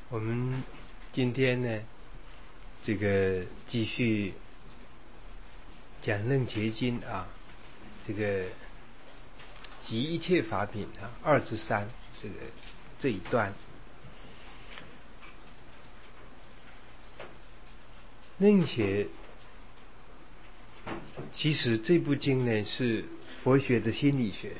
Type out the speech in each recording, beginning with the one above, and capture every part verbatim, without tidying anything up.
我们今天呢，这个继续讲楞伽经啊，这个集一切法品啊，二至三这个这一段。楞伽其实这部经呢是佛学的心理学，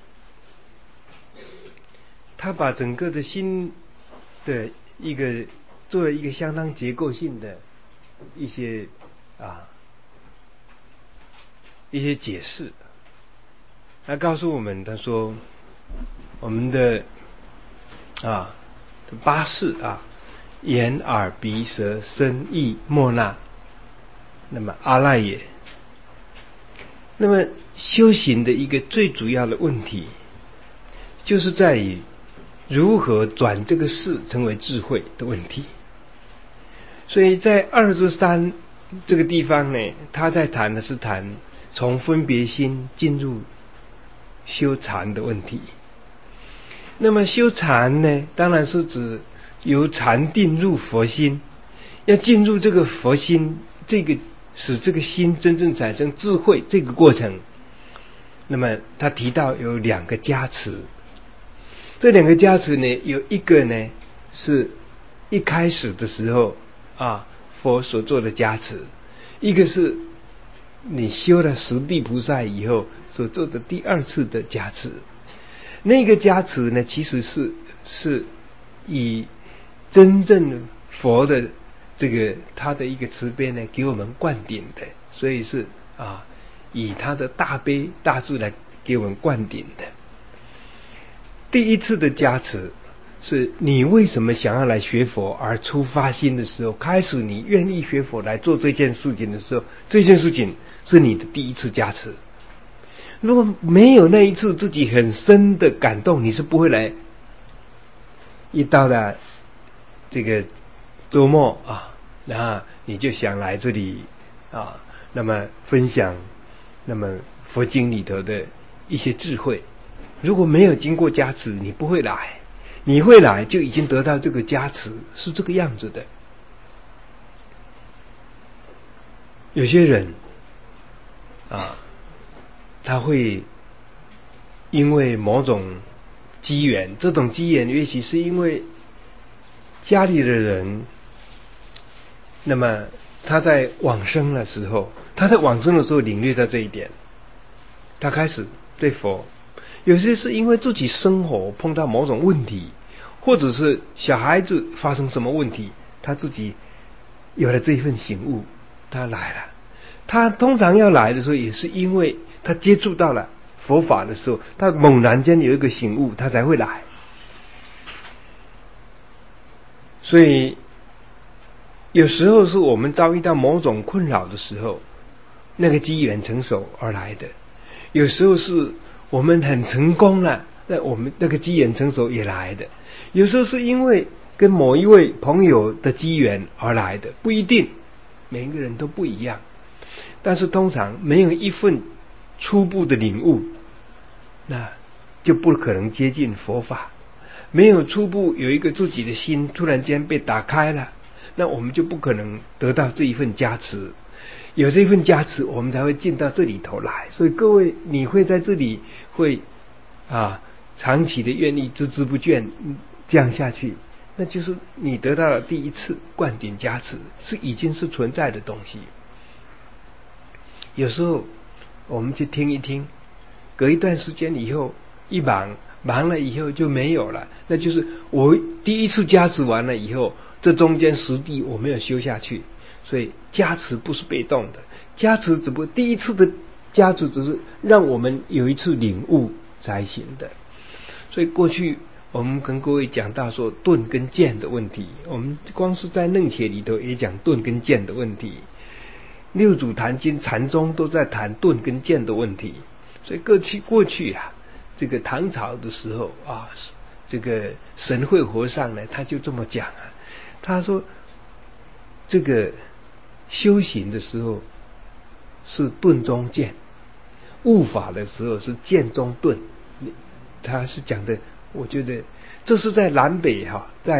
他把整个的心的一个做了一个相当结构性的一些啊一些解释。他告诉我们，他说我们的啊八识啊，眼耳鼻舌身意莫那，那么阿赖耶。那么修行的一个最主要的问题，就是在于如何转这个识成为智慧的问题。所以在二至三这个地方呢，他在谈的是谈从分别心进入修禅的问题。那么修禅呢，当然是指由禅定入佛心，要进入这个佛心，这个使这个心真正产生智慧这个过程。那么他提到有两个加持，这两个加持呢，有一个呢是一开始的时候啊佛所做的加持，一个是你修了十地菩萨以后所做的第二次的加持。那个加持呢，其实是是以真正佛的这个他的一个慈悲呢给我们灌顶的，所以是啊以他的大悲大智来给我们灌顶的。第一次的加持是你为什么想要来学佛而出发心的时候，开始你愿意学佛来做这件事情的时候，这件事情是你的第一次加持。如果没有那一次自己很深的感动，你是不会来。一到了这个周末啊，然后你就想来这里啊，那么分享那么佛经里头的一些智慧。如果没有经过加持，你不会来。你会来就已经得到这个加持，是这个样子的。有些人啊，他会因为某种机缘，这种机缘也许是因为家里的人，那么他在往生的时候，他在往生的时候领略到这一点，他开始对佛。有些是因为自己生活碰到某种问题，或者是小孩子发生什么问题，他自己有了这一份醒悟，他来了。他通常要来的时候，也是因为他接触到了佛法的时候，他猛然间有一个醒悟，他才会来。所以有时候是我们遭遇到某种困扰的时候，那个机缘成熟而来的；有时候是我们很成功了，那我们那个机缘成熟也来的；有时候是因为跟某一位朋友的机缘而来的，不一定，每一个人都不一样。但是通常没有一份初步的领悟，那就不可能接近佛法。没有初步有一个自己的心突然间被打开了，那我们就不可能得到这一份加持。有这份加持，我们才会进到这里头来。所以各位，你会在这里会啊长期的愿意孜孜不倦这样下去，那就是你得到了第一次灌顶加持，是已经是存在的东西。有时候我们去听一听，隔一段时间以后一忙忙了以后就没有了，那就是我第一次加持完了以后，这中间实地我没有修下去。所以加持不是被动的，加持只不过第一次的加持只是让我们有一次领悟才行的。所以过去我们跟各位讲到说顿跟渐的问题，我们光是在楞伽里头也讲顿跟渐的问题，六祖坛经禅宗都在谈顿跟渐的问题。所以过去过去啊，这个唐朝的时候啊，这个神会和尚呢，他就这么讲啊，他说这个修行的时候是顿中渐，悟法的时候是渐中顿。他是讲的，我觉得这是在南北哈、啊，在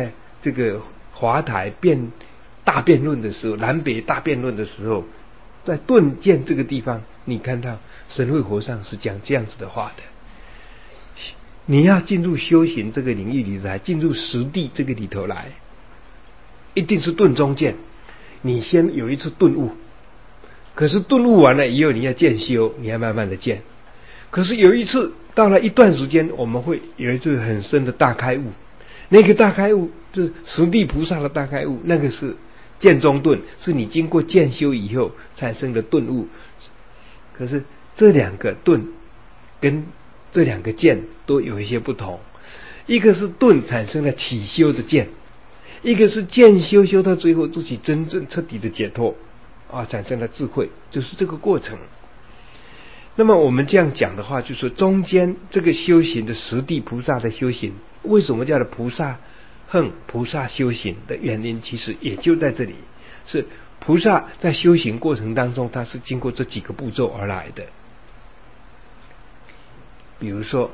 这个华台辩大辩论的时候，南北大辩论的时候，在顿见这个地方，你看到神会和尚是讲这样子的话的。你要进入修行这个领域里来，进入实地这个里头来，一定是顿中见。你先有一次顿悟，可是顿悟完了以后，你要渐修，你要慢慢的渐。可是有一次到了一段时间，我们会有一次很深的大开悟，那个大开悟是实地菩萨的大开悟，那个是渐中顿，是你经过渐修以后产生的顿悟。可是这两个顿跟这两个渐都有一些不同，一个是顿产生了起修的渐，一个是渐修修到最后自己真正彻底的解脱啊，产生了智慧，就是这个过程。那么我们这样讲的话，就是说中间这个修行的实地菩萨的修行，为什么叫做菩萨行菩萨修行的原因，其实也就在这里，是菩萨在修行过程当中，他是经过这几个步骤而来的。比如说，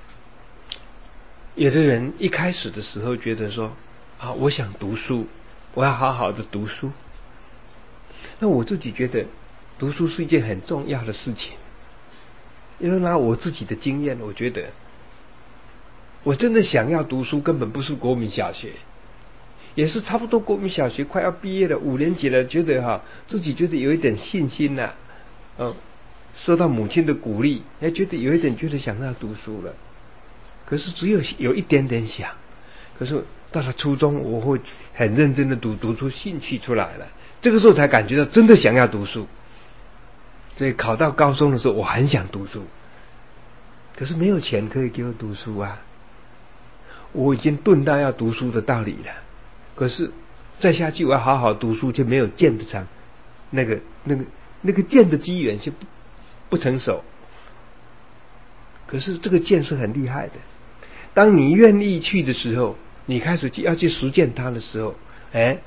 有的人一开始的时候觉得说啊，我想读书，我要好好的读书。那我自己觉得读书是一件很重要的事情，因为拿我自己的经验，我觉得我真的想要读书，根本不是国民小学，也是差不多国民小学快要毕业了，五年级了，觉得哈自己觉得有一点信心了，嗯，受到母亲的鼓励，也觉得有一点觉得想要读书了。可是只有有一点点想，可是到了初中，我会很认真的读，读出兴趣出来了。这个时候才感觉到真的想要读书。所以考到高中的时候，我很想读书，可是没有钱可以给我读书啊。我已经顿到要读书的道理了，可是再下去我要好好读书，就没有见得上那个那个那个见的机缘就不不成熟。可是这个见是很厉害的，当你愿意去的时候，你开始要去实践它的时候，哎，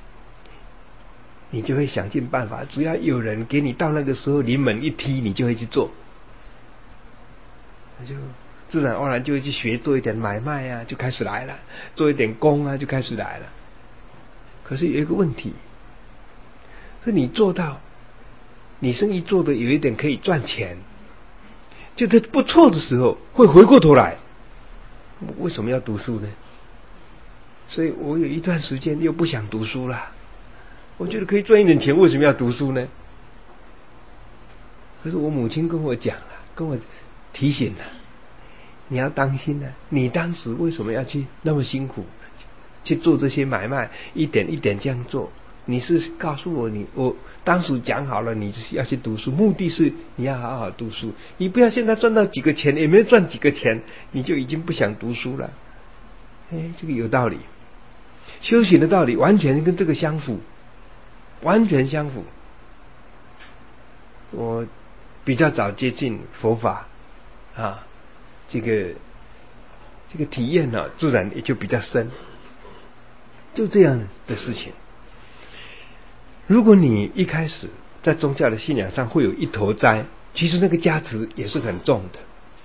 你就会想尽办法，只要有人给你到那个时候临门一踢，你就会去做，就自然而然就会去学做一点买卖啊，就开始来了，做一点工啊，就开始来了。可是有一个问题，是你做到你生意做的有一点可以赚钱，就在不错的时候，会回过头来，为什么要读书呢？所以我有一段时间又不想读书了。我觉得可以赚一点钱，为什么要读书呢？可是我母亲跟我讲了，跟我提醒了，你要当心了，你当时为什么要去那么辛苦去做这些买卖，一点一点这样做？你是告诉我，你我当时讲好了，你要去读书，目的是你要好好读书，你不要现在赚到几个钱，也没有赚几个钱，你就已经不想读书了。哎，这个有道理，修行的道理完全跟这个相符，完全相符。我比较早接近佛法啊，这个这个体验呢、啊，自然也就比较深。就这样的事情，如果你一开始在宗教的信仰上会有一头栽，其实那个加持也是很重的。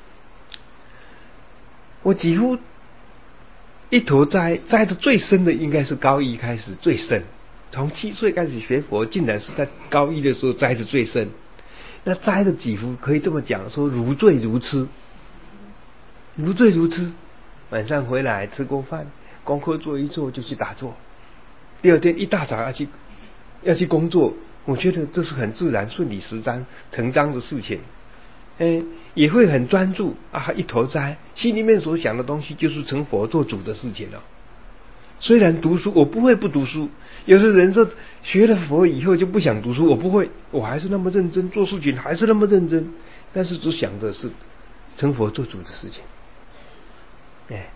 我几乎一头栽栽的最深的应该是高一开始最深，从七岁开始学佛，竟然是在高一的时候栽的最深。那栽的几乎可以这么讲，说如醉如痴，如醉如痴。晚上回来吃过饭，功课做一做就去打坐，第二天一大早要去要去工作。我觉得这是很自然顺理成章成章的事情。哎，也会很专注啊，一头栽，心里面所想的东西就是成佛做主的事情了。虽然读书，我不会不读书。有的人说学了佛以后就不想读书，我不会，我还是那么认真做事情，还是那么认真，但是只想着是成佛做主的事情。哎，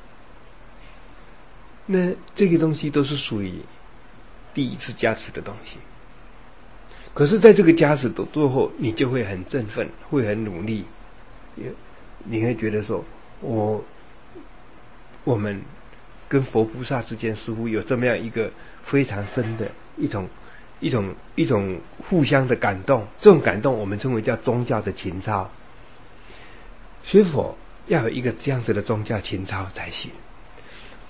那这个东西都是属于第一次加持的东西。可是在这个加持的过后，你就会很振奋，会很努力，你会觉得说我我们跟佛菩萨之间似乎有这么样一个非常深的一种一种一种互相的感动，这种感动我们称为叫宗教的情操。学佛要有一个这样子的宗教情操才行。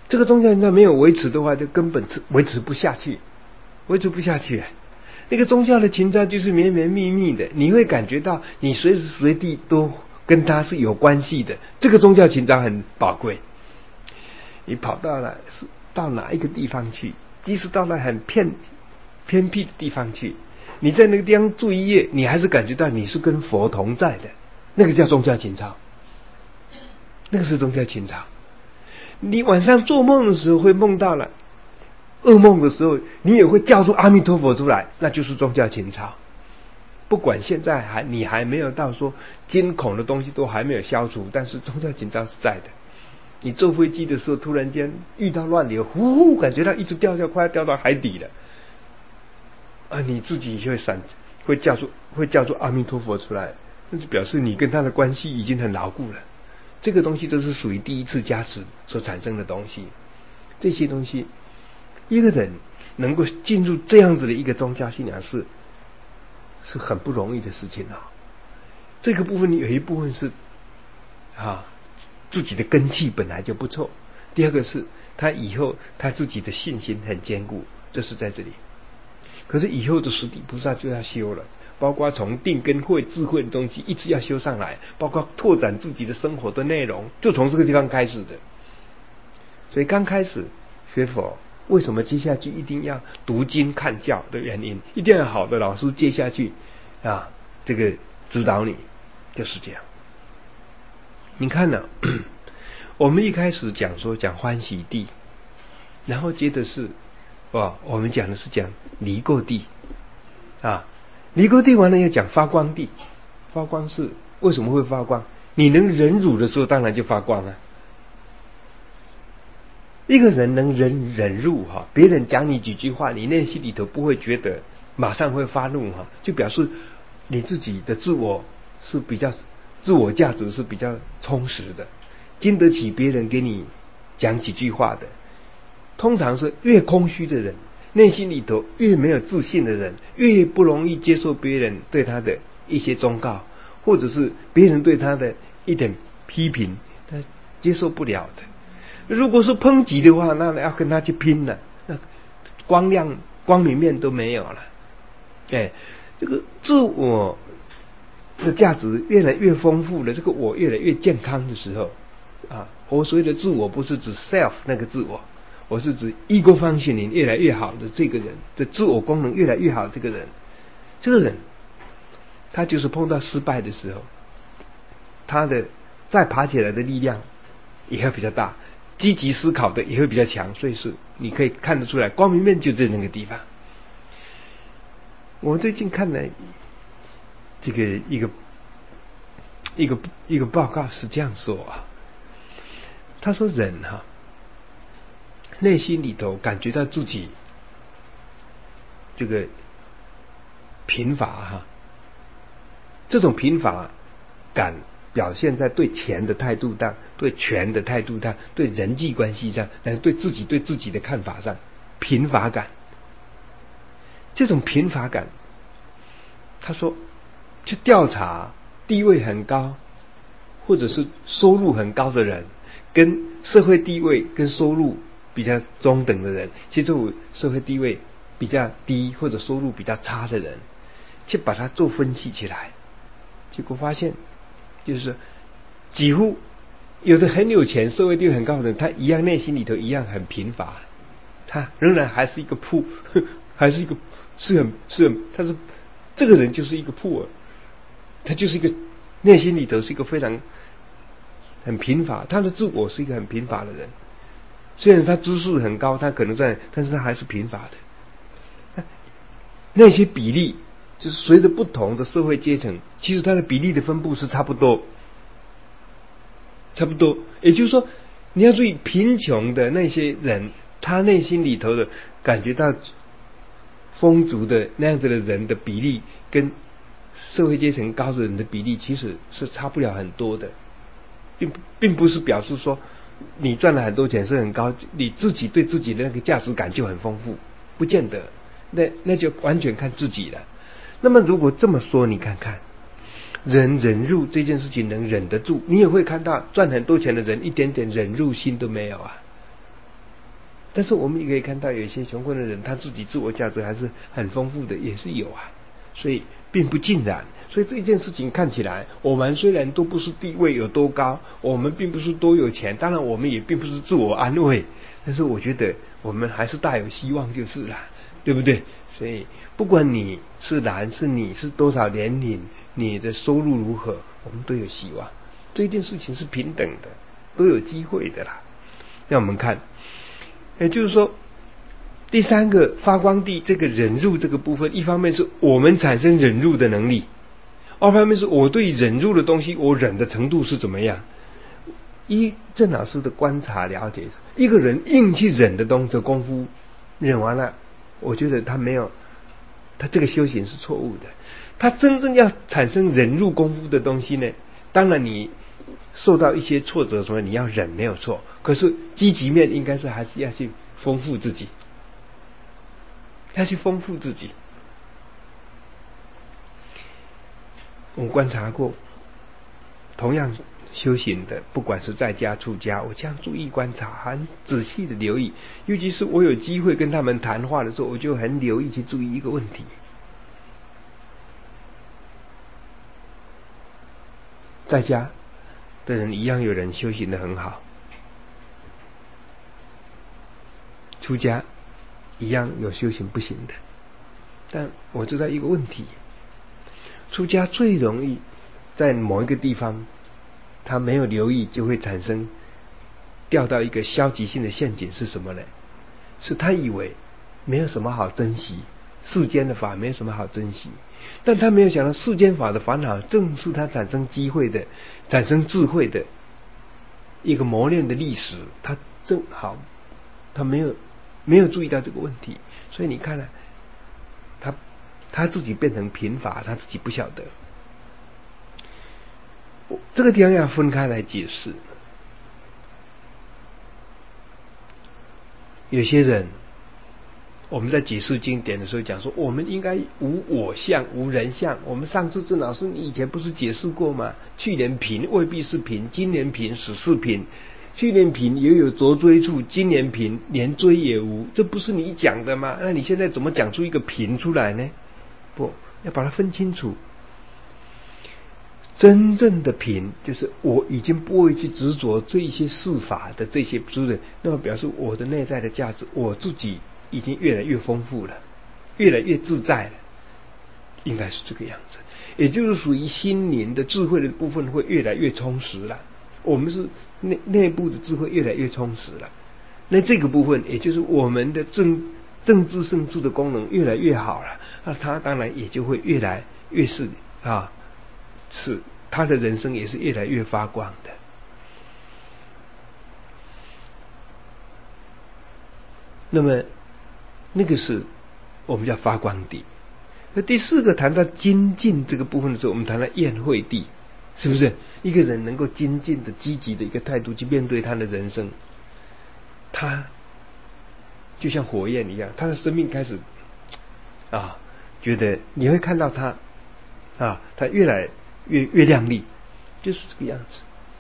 这个宗教情操没有维持的话，就根本维持不下去，维持不下去。那个宗教的情操就是绵绵密密的，你会感觉到你随时随地都跟他是有关系的。这个宗教情操很宝贵。你跑到了是到哪一个地方去，即使到了很偏偏僻的地方去，你在那个地方住一夜，你还是感觉到你是跟佛同在的，那个叫宗教情操，那个是宗教情操。你晚上做梦的时候会梦到了噩梦的时候，你也会叫出阿弥陀佛出来，那就是宗教情操。不管现在还你还没有到说惊恐的东西都还没有消除，但是宗教情操是在的。你坐飞机的时候突然间遇到乱流，呼呼感觉到一直掉下，快要掉到海底了啊！你自己会闪，会叫出会叫出阿弥陀佛出来，那就表示你跟他的关系已经很牢固了。这个东西都是属于第一次加持所产生的东西。这些东西一个人能够进入这样子的一个宗教信仰是是很不容易的事情啊。这个部分有一部分是啊自己的根气本来就不错，第二个是他以后他自己的信心很坚固，这是在这里。可是以后的十地菩萨就要修了，包括从定根慧智慧的东西一直要修上来，包括拓展自己的生活的内容，就从这个地方开始的。所以刚开始学佛，为什么接下去一定要读经看教的原因，一定要好的老师接下去啊这个指导你，就是这样。你看呢、啊、我们一开始讲说讲欢喜地，然后接着是哇我们讲的是讲离垢地啊，离垢地完了要讲发光地。发光是为什么会发光？你能忍辱的时候当然就发光了。一个人能忍忍辱哈，别人讲你几句话，你内心里头不会觉得马上会发怒哈，就表示你自己的自我是比较自我价值是比较充实的，经得起别人给你讲几句话的。通常是越空虚的人，内心里头越没有自信的人，越不容易接受别人对他的一些忠告，或者是别人对他的一点批评，他接受不了的。如果是抨击的话，那要跟他去拼了，那光亮光明面都没有了。哎，这个自我的价值越来越丰富了，这个我越来越健康的时候啊，我所谓的自我不是指 self 那个自我，我是指 ego functioning 越来越好的这个人的自我功能越来越好，这个人这个人他就是碰到失败的时候，他的再爬起来的力量也会比较大，积极思考的也会比较强，所以是你可以看得出来光明面就在那个地方。我最近看了这个一个一个一个报告是这样说啊，他说人哈、啊、内心里头感觉到自己这个贫乏哈、啊，这种贫乏感表现在对钱的态度上，对权的态度上，对人际关系上，但是对自己对自己的看法上，贫乏感。这种贫乏感，他说去调查地位很高或者是收入很高的人，跟社会地位跟收入比较中等的人，其实社会地位比较低或者收入比较差的人，去把它做分析起来，结果发现就是几乎有的很有钱社会地位很高的人，他一样内心里头一样很贫乏，他仍然还是一个铺，还是一个是很是很他是这个人就是一个铺儿，他就是一个内心里头是一个非常很贫乏，他的自我是一个很贫乏的人。虽然他知识很高，他可能在，但是他还是贫乏的。那些比例就是随着不同的社会阶层，其实它的比例的分布是差不多，差不多。也就是说，你要注意贫穷的那些人，他内心里头的感觉到丰足的那样子的人的比例，跟社会阶层高的人的比例，其实是差不了很多的，并并不是表示说你赚了很多钱是很高，你自己对自己的那个价值感就很丰富，不见得，那那就完全看自己了。那么如果这么说，你看看人忍辱这件事情能忍得住，你也会看到赚很多钱的人一点点忍辱心都没有啊。 但是我们也可以看到，有一些穷困的人，他自己自我价值还是很丰富的，也是有啊。所以并不尽然。所以这件事情看起来，我们虽然都不是地位有多高，我们并不是多有钱，当然我们也并不是自我安慰，但是我觉得我们还是大有希望就是了，对不对？所以不管你是男是女是多少年龄，你的收入如何，我们都有希望。这件事情是平等的，都有机会的啦。让我们看，也就是说，第三个发光地这个忍辱这个部分，一方面是我们产生忍辱的能力，二方面是我对忍辱的东西我忍的程度是怎么样。依郑老师的观察了解，一个人硬去忍的东西功夫忍完了，我觉得他没有，他这个修行是错误的。他真正要产生忍辱功夫的东西呢，当然你受到一些挫折什么，你要忍没有错，可是积极面应该是还是要去丰富自己，要去丰富自己。我观察过，同样修行的，不管是在家出家，我这样注意观察，很仔细的留意，尤其是我有机会跟他们谈话的时候，我就很留意去注意一个问题。在家的人一样有人修行的很好，出家一样有修行不行的，但我知道一个问题，出家最容易在某一个地方他没有留意，就会产生掉到一个消极性的陷阱。是什么呢？是他以为没有什么好珍惜，世间的法没有什么好珍惜，但他没有想到世间法的烦恼正是他产生机会的、产生智慧的一个磨练的历史。他正好他没有没有注意到这个问题，所以你看了他他自己变成贫乏，他自己不晓得。这个地方要分开来解释。有些人我们在解释经典的时候讲说，我们应该无我相无人相。我们上次郑老师你以前不是解释过吗？去年贫未必是贫，今年贫只是贫，去年贫也有着追处，今年贫连追也无，这不是你讲的吗？那你现在怎么讲出一个贫出来呢？不要把它分清楚。真正的贫就是我已经不会去执着这一些事法的这些诸人，那么表示我的内在的价值，我自己已经越来越丰富了，越来越自在了，应该是这个样子。也就是属于心灵的智慧的部分会越来越充实了，我们是内内部的智慧越来越充实了，那这个部分也就是我们的正正知圣智的功能越来越好了，那它当然也就会越来越是啊是他的人生也是越来越发光的。那么那个是我们叫发光地。那第四个谈到精进这个部分的时候，我们谈到宴会地，是不是一个人能够精进的积极的一个态度去面对他的人生，他就像火焰一样，他的生命开始啊觉得你会看到他啊他越来越越亮丽，就是这个样子。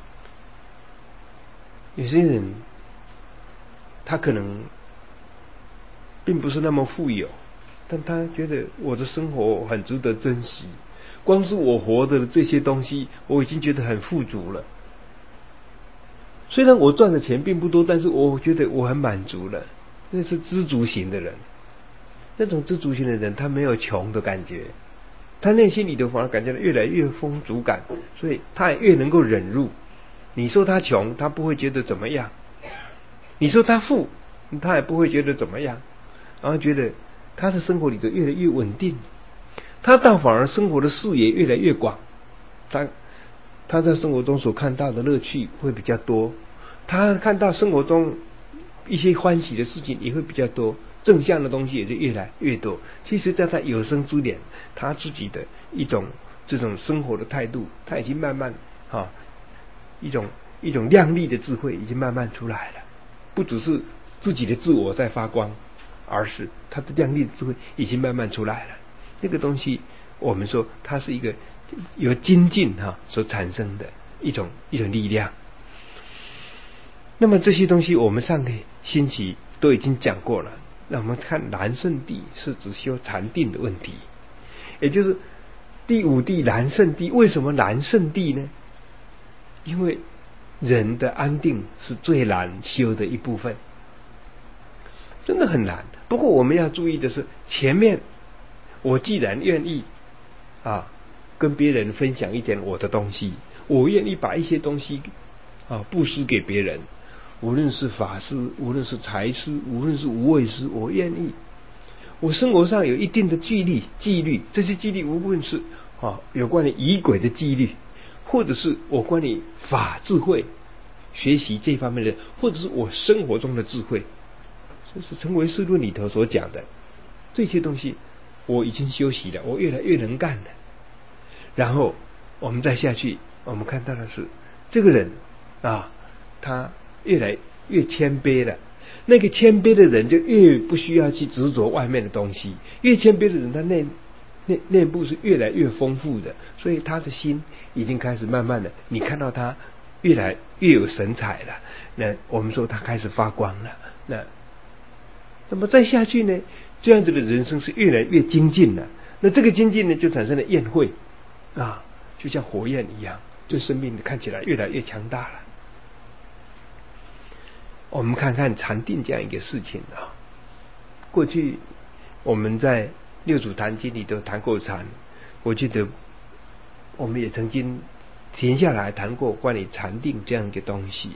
有些人他可能并不是那么富有，但他觉得我的生活很值得珍惜，光是我活的这些东西我已经觉得很富足了。虽然我赚的钱并不多，但是我觉得我很满足了。那是知足型的人，那种知足型的人他没有穷的感觉，他内心里头反而感觉到越来越丰足感，所以他也越能够忍辱。你说他穷他不会觉得怎么样，你说他富他也不会觉得怎么样，然后觉得他的生活里头越来越稳定，他倒反而生活的视野越来越广，他他在生活中所看到的乐趣会比较多，他看到生活中一些欢喜的事情也会比较多，正向的东西也就越来越多。其实在他有生之年，他自己的一种这种生活的态度，他已经慢慢啊一种一种亮丽的智慧已经慢慢出来了，不只是自己的自我在发光，而是他的亮丽的智慧已经慢慢出来了。那个东西我们说它是一个由精进哈所产生的一种一种力量。那么这些东西我们上个星期都已经讲过了。那我们看燃圣地是指修禅定的问题，也就是第五地燃圣地。为什么燃圣地呢？因为人的安定是最难修的一部分，真的很难。不过我们要注意的是，前面我既然愿意啊跟别人分享一点我的东西，我愿意把一些东西啊布施给别人，无论是法师，无论是财师，无论是无畏师，我愿意。我生活上有一定的纪律，纪律这些纪律无论是啊有关于仪轨的纪律，或者是我关于法智慧学习这方面的，或者是我生活中的智慧，这是成唯识论里头所讲的这些东西，我已经修习了，我越来越能干了。然后我们再下去，我们看到的是这个人啊，他越来越谦卑了。那个谦卑的人就越不需要去执着外面的东西，越谦卑的人他内内内部是越来越丰富的，所以他的心已经开始慢慢的，你看到他越来越有神采了。那我们说他开始发光了。那那么再下去呢，这样子的人生是越来越精进了。那这个精进呢，就产生了焰慧啊，就像火焰一样，对生命看起来越来越强大了。我们看看禅定这样一个事情啊，过去我们在六祖坛经里都谈过禅，我记得我们也曾经停下来谈过关于禅定这样一个东西。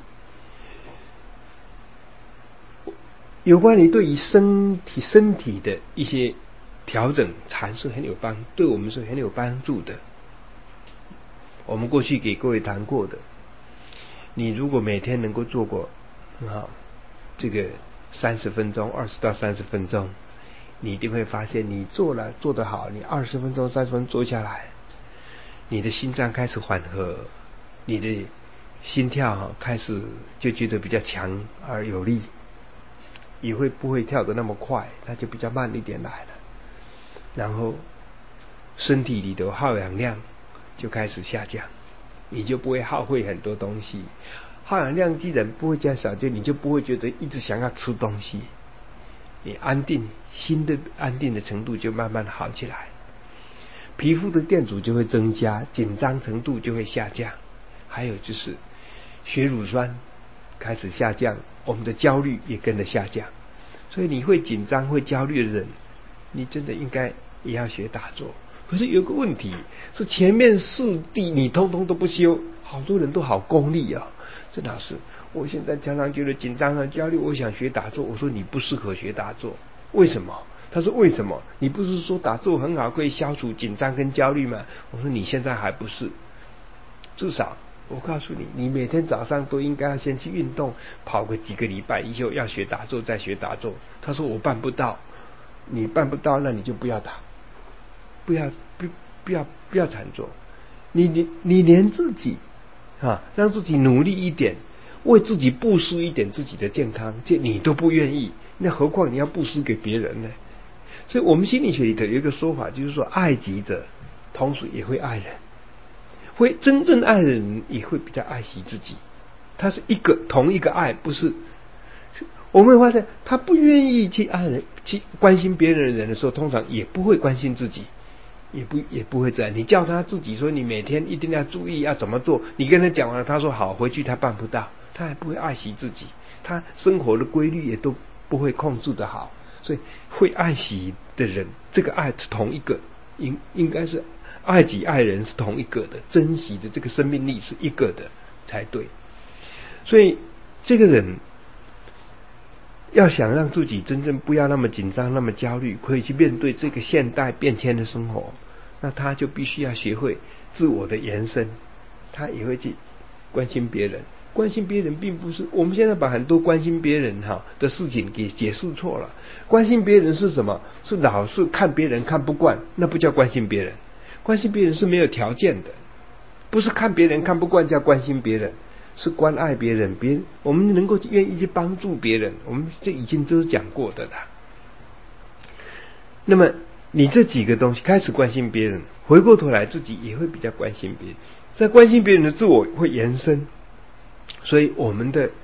有关于对于身体身体的一些调整，禅是很有帮，对我们是很有帮助的。我们过去给各位谈过的，你如果每天能够做过啊，这个三十分钟，二十到三十分钟，你一定会发现，你做了做得好，你二十分钟、三十分钟做下来，你的心脏开始缓和，你的心跳开始就觉得比较强而有力，也会不会跳得那么快，它就比较慢一点来了。然后身体里的耗氧量就开始下降，你就不会耗费很多东西。耗氧量既然不会减少，就你就不会觉得一直想要吃东西，你安定心的安定的程度就慢慢好起来，皮肤的电阻就会增加，紧张程度就会下降，还有就是血乳酸开始下降，我们的焦虑也跟着下降。所以你会紧张会焦虑的人，你真的应该也要学打坐。可是有个问题是，前面四谛你通通都不修，好多人都好功利啊。这老师，我现在常常觉得紧张和焦虑，我想学打坐。我说你不适合学打坐，为什么？他说为什么？你不是说打坐很好，可以消除紧张跟焦虑吗？我说你现在还不是。至少我告诉你，你每天早上都应该要先去运动，跑个几个礼拜以后要学打坐再学打坐。他说我办不到。你办不到，那你就不要打，不要不不要不要禅坐。你你你连自己啊，让自己努力一点，为自己布施一点自己的健康，这你都不愿意，那何况你要布施给别人呢？所以我们心理学里头有一个说法，就是说爱己者同时也会爱人，会真正爱人也会比较爱惜自己。它是一个同一个爱，不是我们会发现他不愿意去爱人去关心别人的人的时候，通常也不会关心自己，也不也不会这样。你叫他自己说你每天一定要注意要怎么做，你跟他讲完了，他说好，回去他办不到，他还不会爱惜自己，他生活的规律也都不会控制得好。所以会爱惜的人，这个爱是同一个，应应该是爱己爱人是同一个的，珍惜的这个生命力是一个的才对。所以这个人要想让自己真正不要那么紧张那么焦虑，可以去面对这个现代变迁的生活，那他就必须要学会自我的延伸，他也会去关心别人。关心别人并不是我们现在把很多关心别人哈的事情给解释错了。关心别人是什么？是老是看别人看不惯，那不叫关心别人。关心别人是没有条件的，不是看别人看不惯叫关心别人，是关爱别人，别人我们能够愿意去帮助别人，我们这已经都是讲过的啦。那么你这几个东西开始关心别人，回过头来自己也会比较关心别人，在关心别人的自我会延伸，所以我们的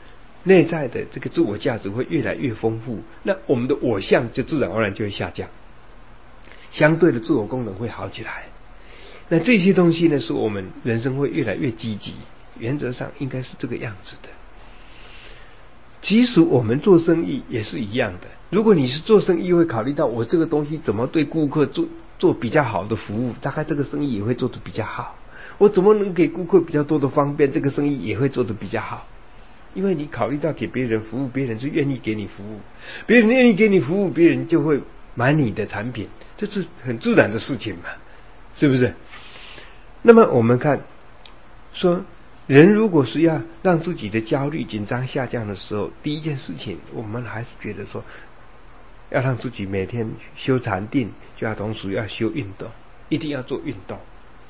内在的这个自我价值会越来越丰富，那我们的我相就自然而然就会下降，相对的自我功能会好起来。那这些东西呢，是我们人生会越来越积极，原则上应该是这个样子的。即使我们做生意也是一样的，如果你是做生意会考虑到我这个东西怎么对顾客做做比较好的服务，大概这个生意也会做得比较好。我怎么能给顾客比较多的方便，这个生意也会做得比较好。因为你考虑到给别人服务，别人是愿意给你服务，别人愿意给你服务，别人就会买你的产品，这是很自然的事情嘛，是不是？那么我们看说，人如果是要让自己的焦虑紧张下降的时候，第一件事情我们还是觉得说，要让自己每天修禅定，就要同时要修运动，一定要做运动。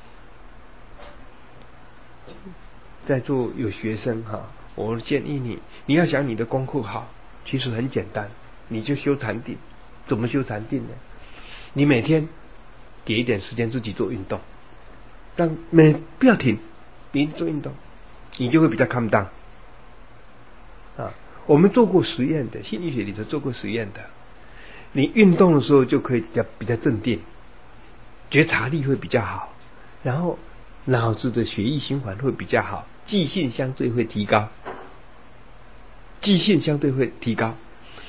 在座有学生哈，我建议你，你要想你的功课好，其实很简单，你就修禅定。怎么修禅定呢？你每天给一点时间自己做运动，让每不要停，你做运动，你就会比较calm down啊。我们做过实验的，心理学里头做过实验的，你运动的时候就可以比较比较镇定，觉察力会比较好，然后脑子的血液循环会比较好，记性相对会提高，记性相对会提高，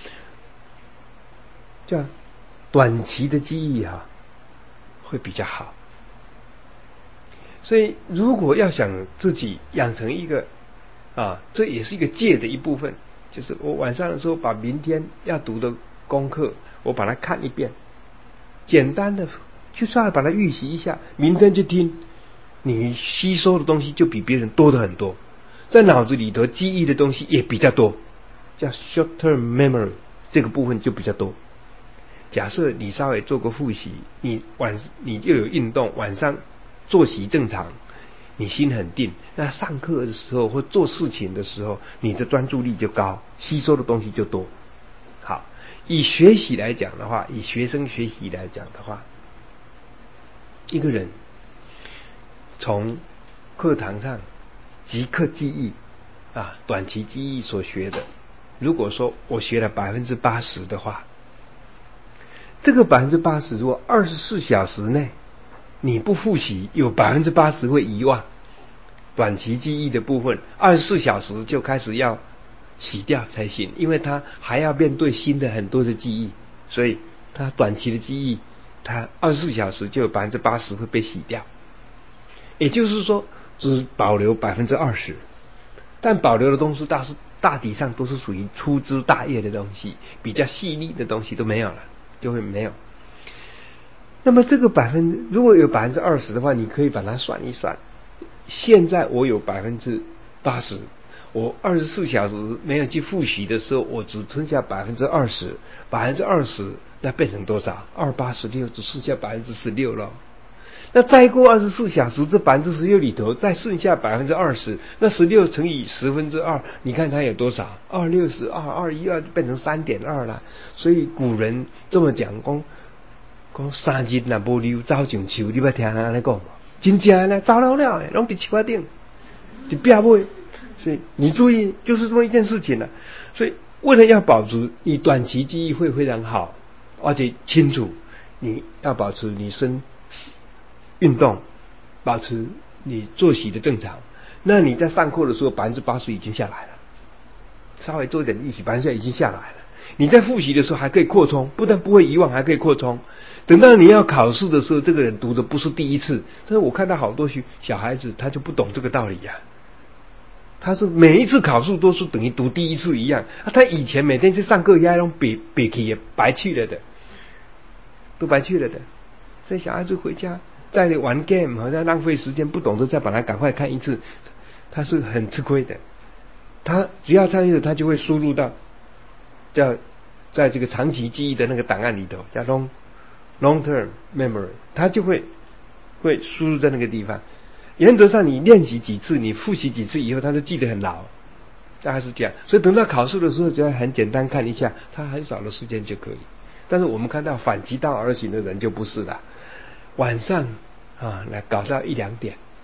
这样短期的记忆啊会比较好。所以如果要想自己养成一个啊，这也是一个戒的一部分，就是我晚上的时候把明天要读的功课我把它看一遍，简单的就稍微把它预习一下，明天就听，你吸收的东西就比别人多的很多，在脑子里头记忆的东西也比较多，叫 short term memory， 这个部分就比较多。假设你稍微做个复习，你晚你又有运动，晚上作息正常，你心很定，那上课的时候或做事情的时候，你的专注力就高，吸收的东西就多。好，以学习来讲的话，以学生学习来讲的话，一个人从课堂上即刻记忆啊，短期记忆所学的，如果说我学了百分之八十的话，这个百分之八十如果二十四小时内你不复习，有百分之八十会遗忘。短期记忆的部分，二十四小时就开始要洗掉才行，因为他还要面对新的很多的记忆，所以他短期的记忆，他二十四小时就有百分之八十会被洗掉。也就是说，只保留百分之二十，但保留的东西大是大体上都是属于粗枝大叶的东西，比较细腻的东西都没有了，就会没有。那么这个百分如果有百分之二十的话，你可以把它算一算。现在我有百分之八十，我二十四小时没有去复习的时候，我只剩下百分之二十，百分之二十那变成多少？二八十六，只剩下百分之十六了。那再过二十四小时，这百分之十六里头再剩下百分之二十，那十六乘以十分之二，你看它有多少？二六十二，二一二变成三点二了。所以古人这么讲，讲讲三日若无溜走上树，你捌听人安尼讲吗？真正呢，走了了的，拢伫树仔顶，一壁尾。所以你注意，就是这么一件事情了。所以为了要保持你短期记忆会非常好，而且清楚，你要保持你身运动，保持你作息的正常。那你在上课的时候，百分之八十已经下来了，稍微做一点预习，百分之已经下来了。你在复习的时候还可以扩充，不但不会遗忘，还可以扩充。等到你要考试的时候，这个人读的不是第一次。但是我看到好多小孩子，他就不懂这个道理呀、啊。他是每一次考试都是等于读第一次一样。啊、他以前每天去上课，也那种背背去也白去了的，都白去了的。所以小孩子回家在玩 game， 好像浪费时间，不懂得再把它赶快看一次，他是很吃亏的。他只要参与，他就会输入到叫在这个长期记忆的那个档案里头，叫 long long term memory， 他就会会输入在那个地方。原则上你练习几次，你复习几次以后，他就记得很牢，大概是这样。所以等到考试的时候，只要很简单看一下，他很少的时间就可以。但是我们看到反其道而行的人就不是了，晚上啊来搞到一两点，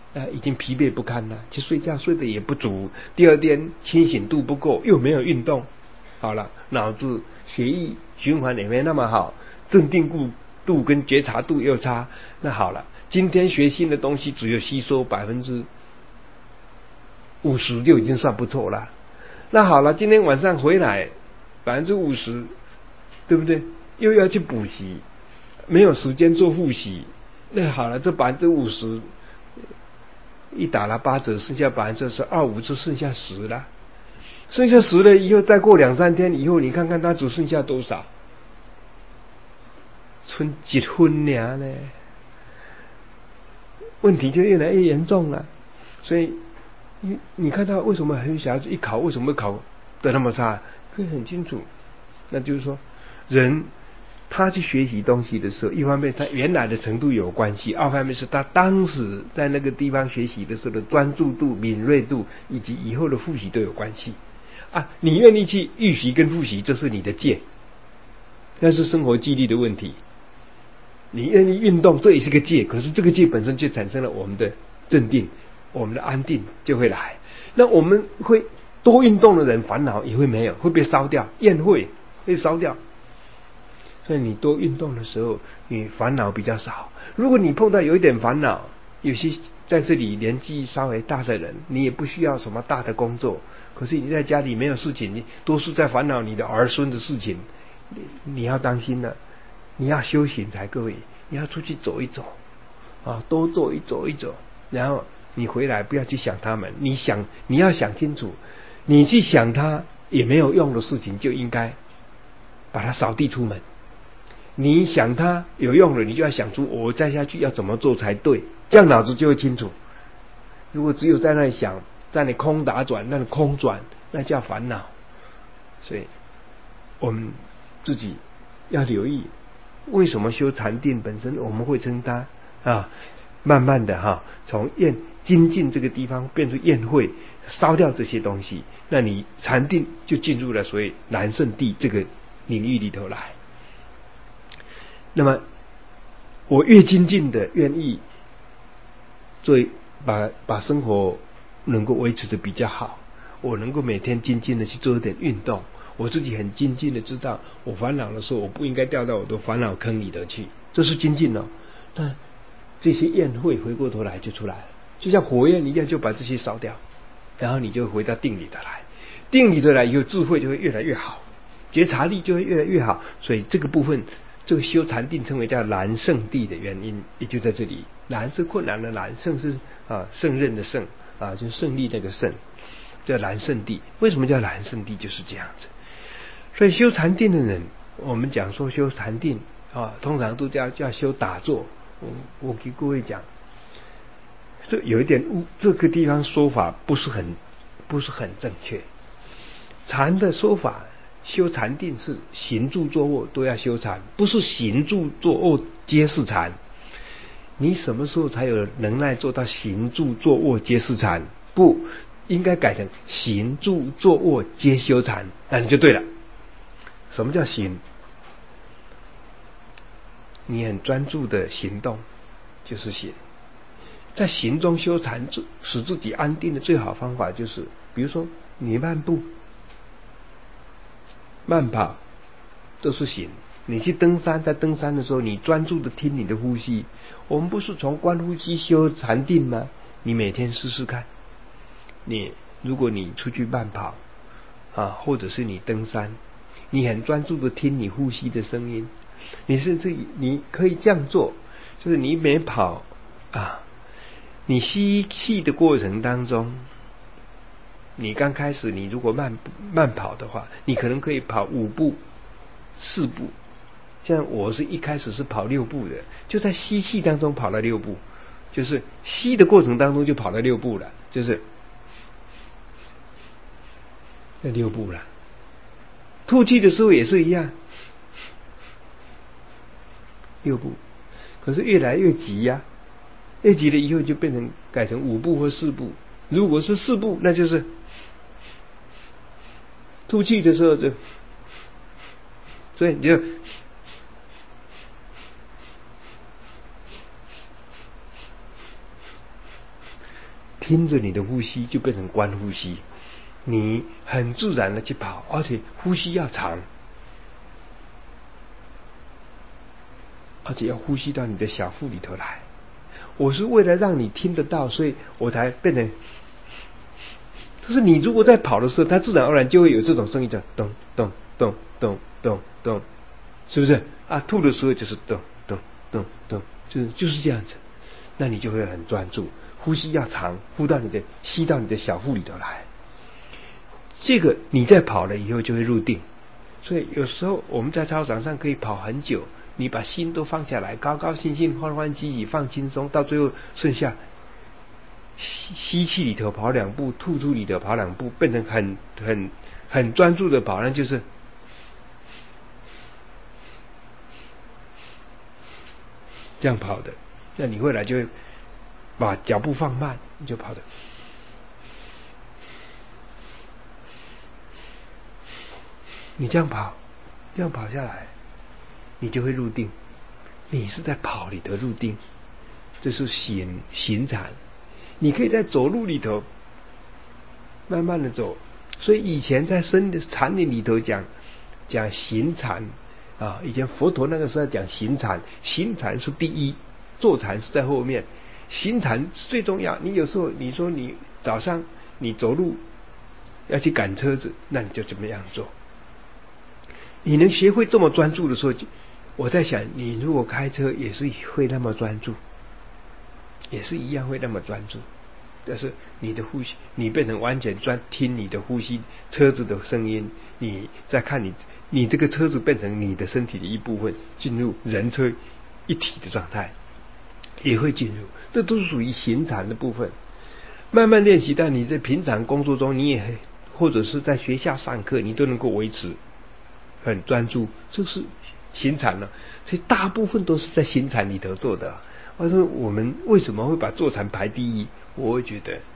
呃，已经疲惫不堪了，去睡觉睡得也不足，第二天清醒度不够，又没有运动，好了，脑子血液循环也没那么好，镇定度度跟觉察度又差，那好了，今天学新的东西只有吸收百分之五十就已经算不错了。那好了，今天晚上回来百分之五十，对不对？又要去补习，没有时间做复习。那好了，这百分之五十一打了八折，剩下百分之十二五，就剩下十了。剩下十了以后，再过两三天以后，你看看它只剩下多少？剩一分了呢。问题就越来越严重了。所以你你看他为什么很多小孩子一考为什么考得那么差，可以很清楚，那就是说人他去学习东西的时候，一方面他原来的程度有关系，二方面是他当时在那个地方学习的时候的专注度、敏锐度，以及以后的复习都有关系啊。你愿意去预习跟复习，这是你的戒，那是生活纪律的问题。你愿意运动，这也是个戒，可是这个戒本身就产生了我们的镇定，我们的安定就会来。那我们会多运动的人，烦恼也会没有，会被烧掉，厌会会烧掉。所以你多运动的时候，你烦恼比较少。如果你碰到有一点烦恼，有些在这里年纪稍微大的人，你也不需要什么大的工作，可是你在家里没有事情，你多是在烦恼你的儿孙的事情，你你要当心了。你要修行才各位，你要出去走一走啊，多走一走一走，然后你回来不要去想他们，你想你要想清楚，你去想他也没有用的事情，就应该把它扫地出门。你想他有用了，你就要想出我再下去要怎么做才对，这样脑子就会清楚。如果只有在那里想，在那里空打转，那里空转，那叫烦恼。所以我们自己要留意，为什么修禅定本身我们会称它啊，慢慢的哈、啊，从厌精进这个地方变成厌慧，烧掉这些东西，那你禅定就进入了所谓南圣地这个领域里头来。那么我越精进的愿意做，把把生活能够维持的比较好，我能够每天精进的去做一点运动，我自己很精进的知道我烦恼的时候，我不应该掉到我的烦恼坑里头去，这是精进哦。但这些焰会回过头来就出来了，就像火焰一样，就把这些烧掉，然后你就回到定里头来，定里头来以后，智慧就会越来越好，觉察力就会越来越好。所以这个部分，这个修禅定称为叫南圣地的原因，也就在这里。南是困难的南，圣是啊胜任的胜啊，就是胜利那个胜，叫南圣地。为什么叫南圣地？就是这样子。所以修禅定的人，我们讲说修禅定啊，通常都叫叫修打坐。我我给各位讲，这有一点误，这个地方说法不是很不是很正确。禅的说法，修禅定是行住坐卧都要修禅，不是行住坐卧皆是禅。你什么时候才有能耐做到行住坐卧皆是禅？不应该改成行住坐卧皆修禅，那你就对了。什么叫行？你很专注的行动就是行。在行中修禅，使自己安定的最好方法就是，比如说你漫步、慢跑都是行。你去登山，在登山的时候，你专注的听你的呼吸。我们不是从观呼吸修禅定吗？你每天试试看。你如果你出去慢跑啊，或者是你登山，你很专注的听你呼吸的声音。你甚至你可以这样做，就是你每跑啊，你吸气的过程当中，你刚开始你如果慢慢跑的话，你可能可以跑五步、四步。像我是一开始是跑六步的，就在吸气当中跑了六步，就是吸的过程当中就跑了六步了，就是那六步了。吐气的时候也是一样，六步。可是越来越急呀、啊，越急了以后就变成改成五步或四步。如果是四步，那就是吐气的时候就，所以你就听着你的呼吸，就变成观呼吸。你很自然的去跑，而且呼吸要长，而且要呼吸到你的小腹里头来。我是为了让你听得到，所以我才变成。就是你如果在跑的时候，它自然而然就会有这种声音，叫咚咚咚咚咚咚，是不是啊？吐的时候就是咚咚咚咚，就是就是这样子。那你就会很专注，呼吸要长，呼到你的吸到你的小腹里头来。这个你在跑了以后就会入定。所以有时候我们在操场上可以跑很久，你把心都放下来，高高兴兴、欢欢喜喜、放轻松，到最后剩下吸吸气里头跑两步，吐出里头跑两步，变成很很很专注的跑，那就是这样跑的。那你未来就会把脚步放慢，你就跑的。你这样跑，这样跑下来，你就会入定。你是在跑里头入定，这是行行禅。你可以在走路里头慢慢的走。所以以前在僧的禅理里头讲讲行禅啊，以前佛陀那个时候讲行禅，行禅是第一，坐禅是在后面。行禅最重要。你有时候你说你早上你走路要去赶车子，那你就怎么样做？你能学会这么专注的时候，我在想，你如果开车也是会那么专注，也是一样会那么专注。但是你的呼吸，你变成完全专听你的呼吸，车子的声音，你再看你，你这个车子变成你的身体的一部分，进入人车一体的状态，也会进入。这都是属于行禅的部分。慢慢练习到你在平常工作中，你也或者是在学校上课，你都能够维持很专注，这是行禅了。所以大部分都是在行禅里头做的。我说我们为什么会把坐禅排第一？我会觉得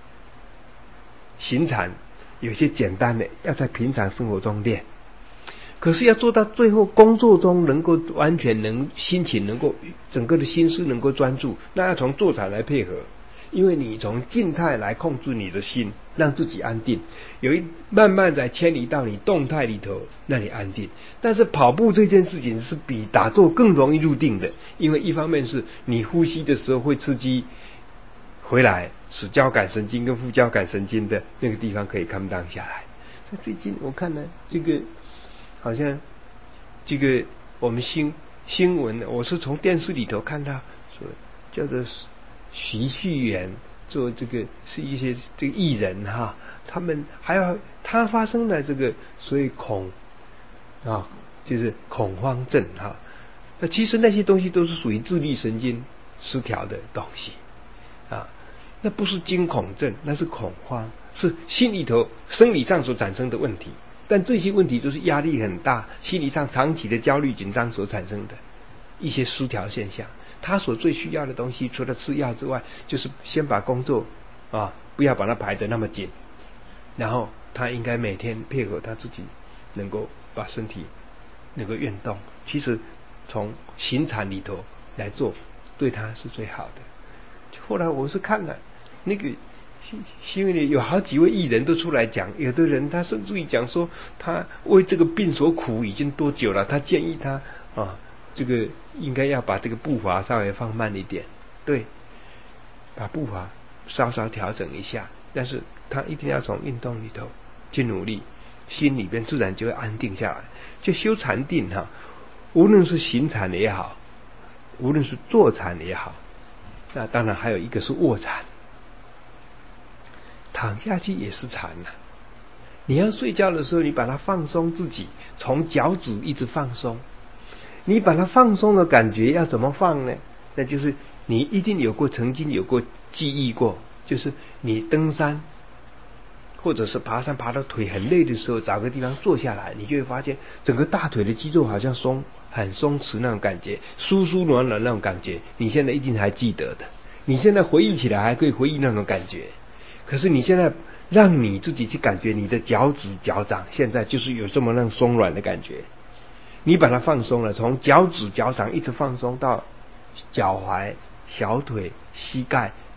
行禅有些简单的要在平常生活中练，可是要做到最后工作中能够完全能心情能够整个的心思能够专注，那要从坐禅来配合。因为你从静态来控制你的心，让自己安定，有一慢慢在迁移到你动态里头，让你安定。但是跑步这件事情是比打坐更容易入定的，因为一方面是你呼吸的时候会刺激回来，使交感神经跟副交感神经的那个地方可以 calm down 下来。所以最近我看呢，这个好像这个我们新新闻，我是从电视里头看到说叫做徐旭元做这个是一些这个艺人哈，他们还要他发生了这个所以恐啊，就是恐慌症哈。那其实那些东西都是属于自律神经失调的东西啊，那不是惊恐症，那是恐慌，是心里头生理上所产生的问题。但这些问题都是压力很大，心理上长期的焦虑紧张所产生的一些失调现象。他所最需要的东西，除了吃药之外，就是先把工作啊不要把它排得那么紧，然后他应该每天配合他自己，能够把身体能够运动。其实从行禅里头来做，对他是最好的。后来我是看了那个新闻里有好几位艺人都出来讲，有的人他甚至于讲说，他为这个病所苦已经多久了，他建议他啊。这个应该要把这个步伐稍微放慢一点，对，把步伐稍稍调整一下，但是他一定要从运动里头去努力，心里边自然就会安定下来。就修禅定哈，无论是行禅也好，无论是坐禅也好，那当然还有一个是卧禅，躺下去也是禅啊。你要睡觉的时候，你把它放松自己，从脚趾一直放松。你把它放松的感觉要怎么放呢？那就是你一定有过曾经有过记忆过，就是你登山或者是爬山爬到腿很累的时候，找个地方坐下来，你就会发现整个大腿的肌肉好像松，很松弛那种感觉，酥酥软软那种感觉，你现在一定还记得的。你现在回忆起来还可以回忆那种感觉，可是你现在让你自己去感觉你的脚趾脚掌现在就是有这么那种松软的感觉。你把它放松了，从脚趾脚掌一直放松到脚踝、小腿、膝盖，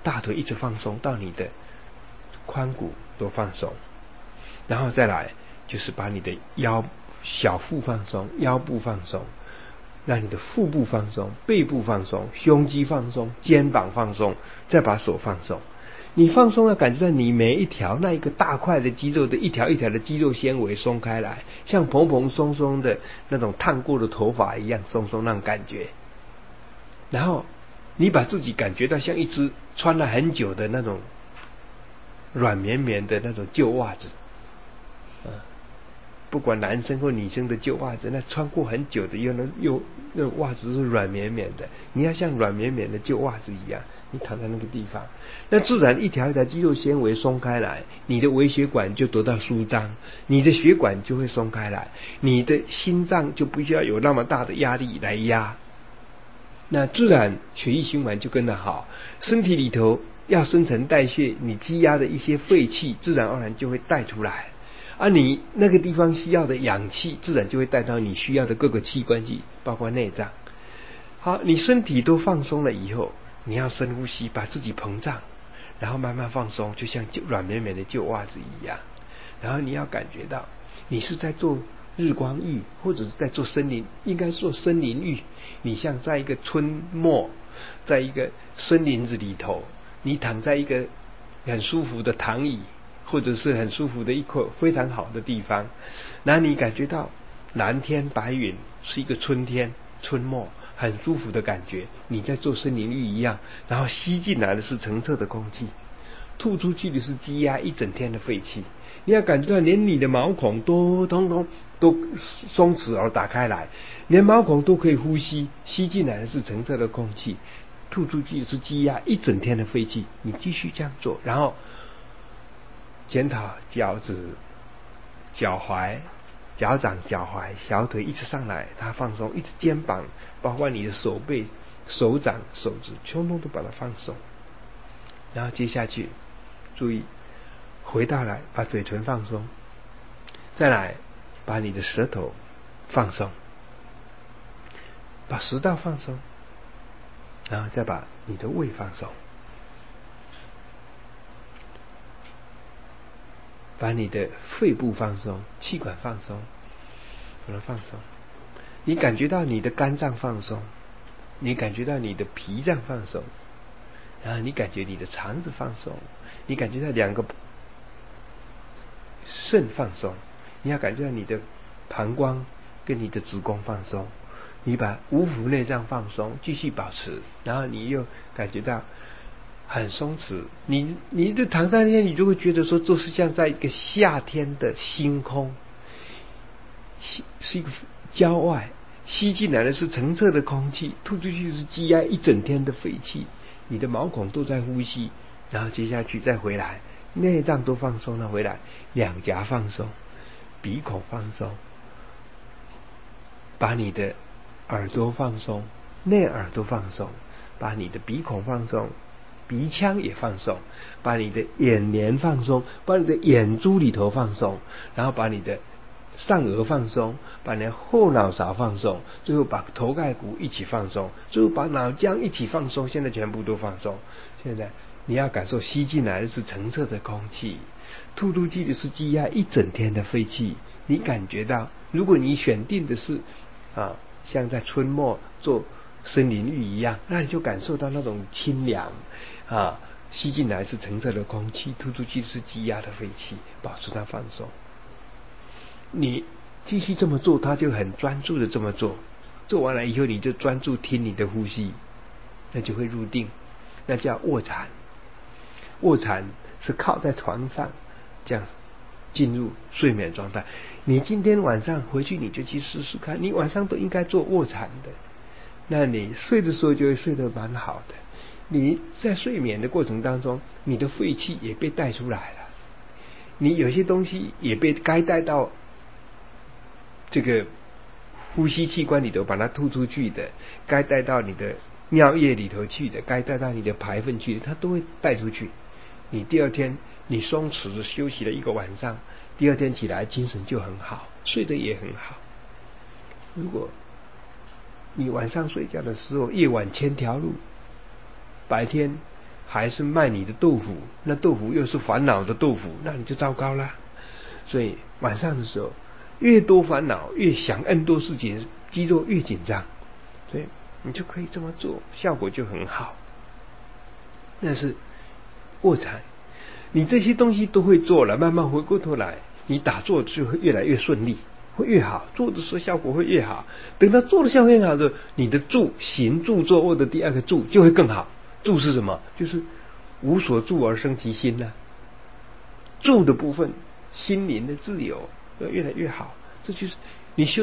大腿一直放松到你的髋骨都放松，然后再来就是把你的腰小腹放松，腰部放松，让你的腹部放松，背部放松，胸肌放松，肩膀放松，再把手放松。你放松了，感觉到你每一条那一个大块的肌肉的一条一条的肌肉纤维松开来，像蓬蓬松松的那种烫过的头发一样松松那种感觉。然后你把自己感觉到像一只穿了很久的那种软绵绵的那种旧袜子，啊，不管男生或女生的旧袜子，那穿过很久的又能又那袜子是软绵绵的，你要像软绵绵的旧袜子一样，你躺在那个地方，那自然一条一条肌肉纤维松开来，你的微血管就得到舒张，你的血管就会松开来，你的心脏就不需要有那么大的压力来压，那自然血液循环就跟得好，身体里头要新陈代谢你积压的一些废气，自然而然就会带出来，而你那个地方需要的氧气，自然就会带到你需要的各个器官去，包括内脏。好，你身体都放松了以后，你要深呼吸，把自己膨胀，然后慢慢放松，就像旧软绵绵的旧袜子一样。然后你要感觉到，你是在做日光浴，或者是在做森林，应该做森林浴。你像在一个春末，在一个森林子里头，你躺在一个很舒服的躺椅，或者是很舒服的一块非常好的地方，那你感觉到蓝天白云，是一个春天春末很舒服的感觉，你在做森林浴一样，然后吸进来的是澄澈的空气，吐出去的是积压一整天的废气，你要感觉到连你的毛孔都通通都松弛而打开来，连毛孔都可以呼吸，吸进来的是澄澈的空气，吐出去的是积压一整天的废气。你继续这样做，然后检讨脚趾、脚踝、脚掌、脚踝、小腿一直上来，它放松，一直肩膀，包括你的手背、手掌、手指，全部都把它放松。然后接下去，注意回到来，把嘴唇放松，再来把你的舌头放松，把食道放松，然后再把你的胃放松。把你的肺部放松，气管放松，把它放松。你感觉到你的肝脏放松，你感觉到你的脾脏放松，然后你感觉你的肠子放松，你感觉到两个肾放松，你要感觉到你的膀胱跟你的子宫放松，你把五腑内脏放松，继续保持，然后你又感觉到很松弛，你你的躺在那边，你就会觉得说，这是像在一个夏天的星空，是一个郊外，吸进来的是澄澈的空气，吐出去是积压一整天的废气，你的毛孔都在呼吸，然后接下去再回来，内脏都放松了回来，两颊放松，鼻孔放松，把你的耳朵放松，内耳朵放松，把你的鼻孔放松，鼻腔也放松，把你的眼帘放松，把你的眼珠里头放松，然后把你的上颚放松，把你的后脑勺放松，最后把头盖骨一起放松，最后把脑浆一起放松，现在全部都放松。现在你要感受吸进来的是澄澈的空气，吐出去的是积压一整天的废气。你感觉到，如果你选定的是啊，像在春末做森林浴一样，那你就感受到那种清凉啊，吸进来是澄澈的空气，吐出去是积压的废气，保持它放松。你继续这么做，他就很专注的这么做，做完了以后你就专注听你的呼吸，那就会入定，那叫卧禅。卧禅是靠在床上这样进入睡眠状态。你今天晚上回去你就去试试看，你晚上都应该做卧禅的，那你睡的时候就会睡得蛮好的。你在睡眠的过程当中，你的废气也被带出来了，你有些东西也被该带到这个呼吸器官里头把它吐出去的，该带到你的尿液里头去的，该带到你的排粪去的，它都会带出去。你第二天你松弛休息了一个晚上，第二天起来精神就很好，睡得也很好。如果你晚上睡觉的时候夜晚千条路，白天还是卖你的豆腐，那豆腐又是烦恼的豆腐，那你就糟糕了。所以晚上的时候，越多烦恼，越想更多事情，肌肉越紧张，所以你就可以这么做，效果就很好。那是卧蚕，你这些东西都会做了，慢慢回过头来，你打坐就会越来越顺利，会越好，做的时候效果会越好。等到做的效果越好的，你的住行住坐卧的第二个住就会更好。住是什么？就是无所住而生其心呢、啊。住的部分，心灵的自由要越来越好，这就是你修